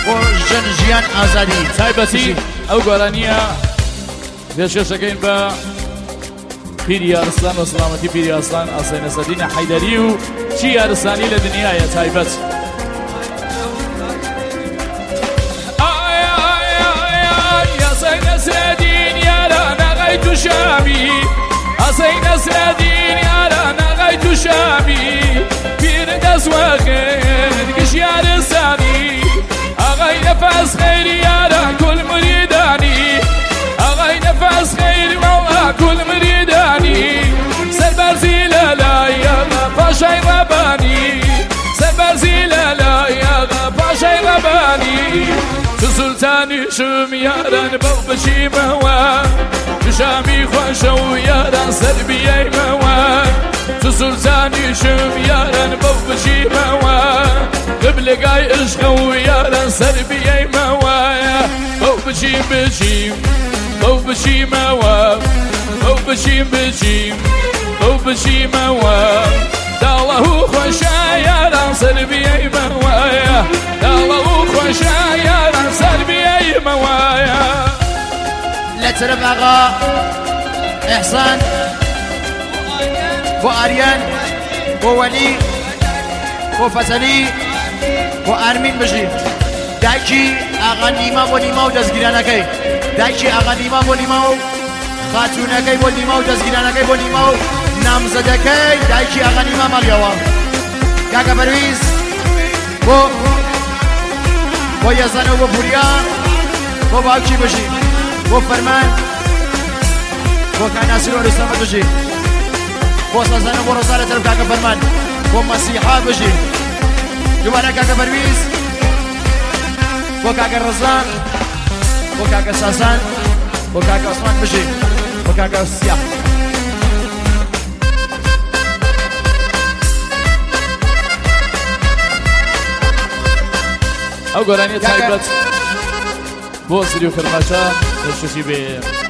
بۆ ژن ژیان ئازادی تایبەتی ئەو گۆرانیە پێشکەشەکەین بە پیری یارستان و سلامەتی پیری یارستان ئاسەینە سەدینە حەیدەری و چی یارستانی لە دنیایە تایبەت ئاسەینە سەدین یاران ئەغای تو شامی ئاسەینە سەدین یاران ئەغای تو شامی پیرە دەستوەخێن گشت یارستانی ئەغای نەفەس خەیری یاران کول مریدانی ئەغای نەفەس خەیری مەڵا کول مریدانی سەربەرزی لەلای ئەغا پاشای ڕەبانی سەربەرزی لەلای ئەغا پاشای ڕەبانی تو سولتانیشم یاران بەو بچیمەوە تو شامی خۆشە و یاران سەر بیەیمەوە تو سولتانیشم یاران بەو بچیمەوە قبلگای عشق و یاران سەر بیەیمەوە بەو بچیم بچیم بەو بچیمەوە بەو بچیم بچیم بەو بچیمەوە داڵە و خۆشە یاران سەر بیەیمەوە داڵە و خۆشە یاران سەر بیەیمەوە لە ترف ئاغا ئێحسان بۆ ئاریان بۆ وەلی بۆ فەسەلی بۆ ئارمین بژی دایکی ئاغا نیمە بۆ نیمە و دەستگیرانەکەی دایکی ئاغا نیمە بۆ نیمە و خاتوونەکەی بۆ نیمە و دەستگیرانەکەی بۆ نیمە و نامزەدەکەی دایکی ئاغا نیمە مەڵیەوە کاکە بەرویز بۆ یەزانە و بۆ پوریا بۆ باوکی بژی بۆ فەرمان بۆ کاناسیر وەرستەمە بژی بۆ سەزانە بۆ ڕۆزارە تەرف کاکە فەرمان بۆ مەسیحا بژی دوبارە کاکە بەرویز بۆ کاکە ڕەزان بۆ کاکە ساسان بۆ کاکە عوسمان بژی بۆ کاکە سیاح ئەو گۆرانیە تایبەت بۆ سری و کەرماشە دەشتشی بێ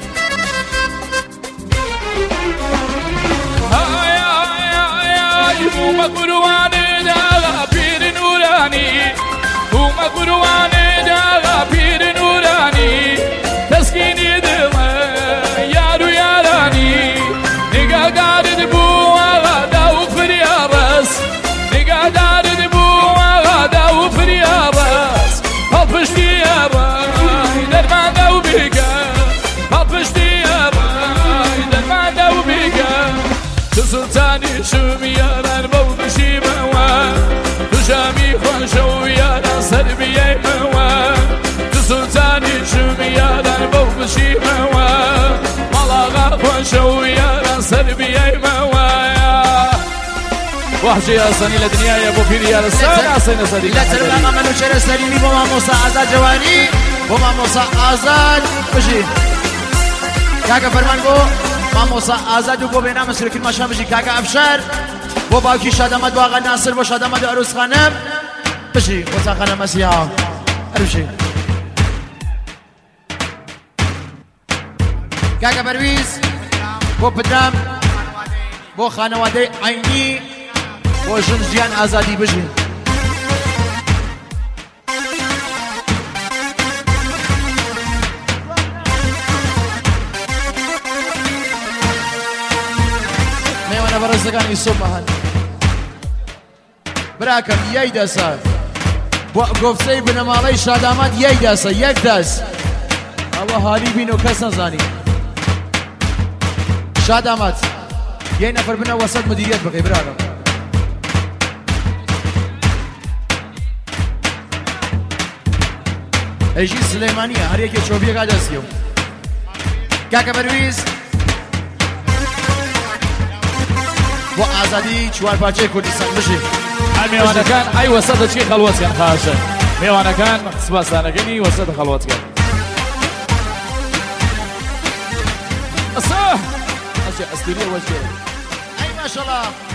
بوومە قوروانێ داغا پیر نورانی بوومە قوروانێ داغا پیر نورانی تەسکینی دڵە یار و یارانی نیگادارت بوو ئاغادا و فریاڕەس نیگادارت بوو ئاغادا و فریاڕەس هەڵپشتی ئەڕای دەرمانە و بیگە هەڵپشتی ئەڕای دەرمانە و بیگە تو سولتانیشم یاران بەو بشیمەوە تو شامی خۆشە و یاران سەر بیەیمەوە تو سولتانیشم یاران بەو بشیمەوە مەڵاغا خۆشە و یاران سەر بیەیمەوە وحشی ئاسانی لە دنیایە بۆ پیری یارستان ئاسەینە سەدی لە ترباغا منوچەرە سەلیمی بۆ مامۆستا ئازاد جوانی بۆ مامۆستا ئازاد بژی کاکە فەرمان بۆ مامۆستا ئازاد و بۆ بێنامە سرکرماشان بژی کاکە ئەفشار بۆ باوکی شادەمەد واغا ناسر بۆ شادەمەد ئەروسخانەم بژی بۆ چاخانە مەسیحا ئەروشی کاکە بەرویز بۆ پدرام بۆ خانەوادەی عینی بۆ ژن ژیان ئازادی بژی میوانە بەڕێزەکانی سۆمەهان براکەم یەی دەسە بۆ گۆفسەی بنەماڵەی شادامات یەی دەسە یەک دەست ئەوە هاری بین و کەس نەزانی شادامات یەی نەفەر بنە وەسەد مدیریەت بکەی براکەم ئەیژی سلەیمانیە هەر یەکێ چۆبیەکا دەستیە کاکە بەرویز بۆ ئازادی چوارپارچەی کوردستان بژی هەر میێوانەکان ئای وەسەد دەچی خەڵوەتیان خاشە میێوانەکان سپاسدانەکەنی وەسەد خەڵوەتیان ئەسا ئەستوریە وەجێ ئەی ماشەڵڵا